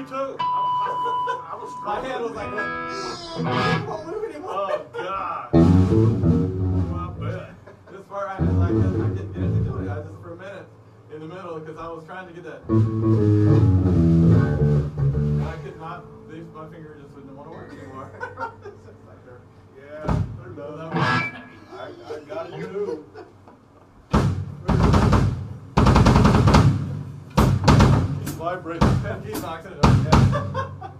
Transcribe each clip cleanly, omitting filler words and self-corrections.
too. I was My struggling. hand was like, it won't move anymore. Oh, God. Well, I bet. This part I had like this. I couldn't get it to do it. I just for a minute in the middle because I was trying to get that. And I could not. My finger just wouldn't want to work anymore. It's just like they're. Yeah, they're done. I got it too. Keep vibrating. That keeps knocking it up. Yeah.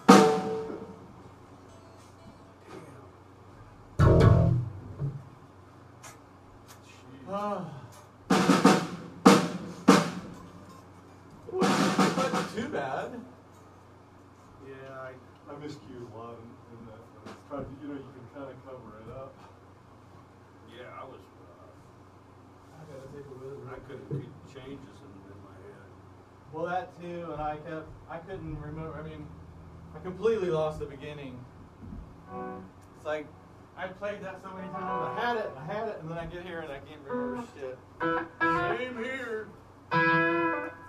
It wasn't too bad. Yeah, I miscued a lot in that. It's tried to, you can kind of cover it up. Yeah, I was. I gotta take a little I couldn't read changes in my head. Well, that too, and I couldn't remember. I mean, I completely lost the beginning. It's like I played that so many times. I had it, and then I get here and I can't remember shit. Same here.